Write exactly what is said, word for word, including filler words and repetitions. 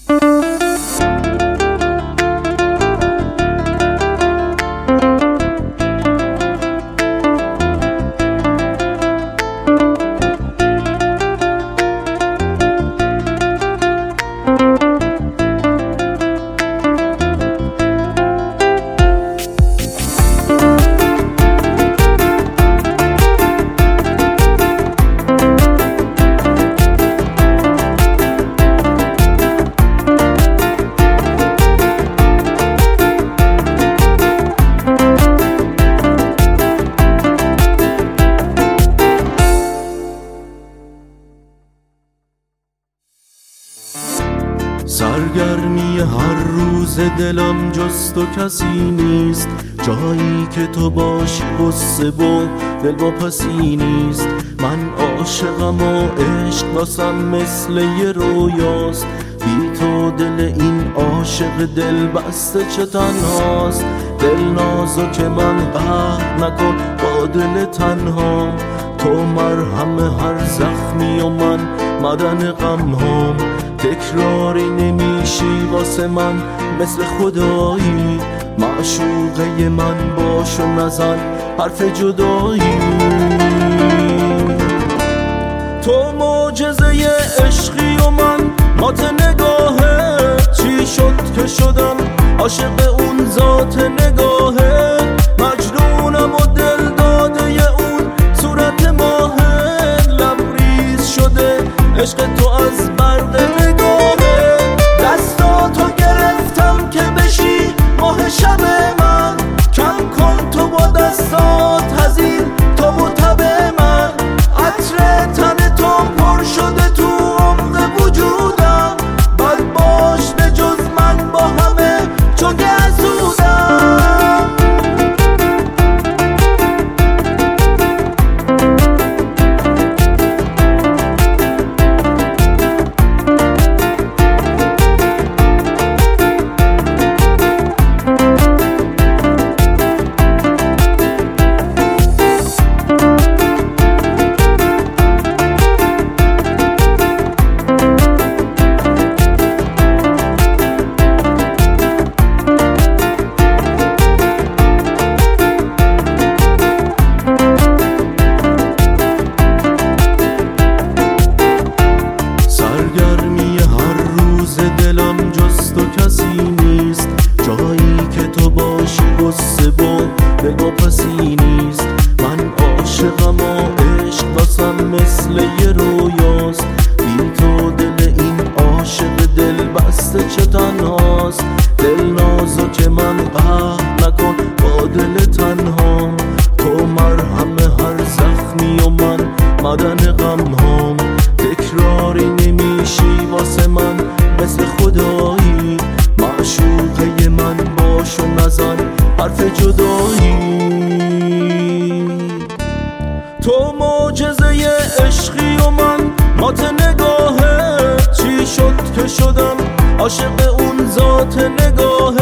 سرگرمی هر روز دلم جز تو کسی نیست، جایی که تو باشی غصه و دل واپسی نیست. من عاشقم و عشق واسم مثل یه رویاست، بی تو دل این عاشق دل بسته چه تنهاست. دل نازو که من قهر نکن با دل تنهام، تو مرهم هر زخمی و من مدن غم هام. تکراری نمیشی واسه من مثل خدایی، معشوقه من باش و نزن حرف جدایی. تو معجزه عشقی و من مات نگاهه، چی شد که شدم عاشق اون ذات نگاهه. مجنونم و دل داده اون صورت ماهه، لبریز شده عشق تو از برق نگاهه. دستاتو گرفتم که بشی ماه شب من، کم کن تو با دستات هزین تو و تب من. عطر تن تو پر شده تو عمق وجودم، بد باش به جز من با همه چون گزودم. سرگرمی هر روز دلم جز تو کسی نیست، جایی که تو باشی غصه و دل واپسی نیست. من عاشقم و عشق واسم مثل یه رویاست، بی تو دل این عاشق دل بسته چه تنهاست. دل نازو که من قهر نکن با دل تنهام، تو مرهم هر زخمی و من مدن غم هام. تکراری نمیشی واسه من مثل خدایی، معشوقه من باش و نزن حرف جدایی. تو معجزه عشقی و من مات نگاهه، چی شد که شدم عاشق اون ذات نگاهه.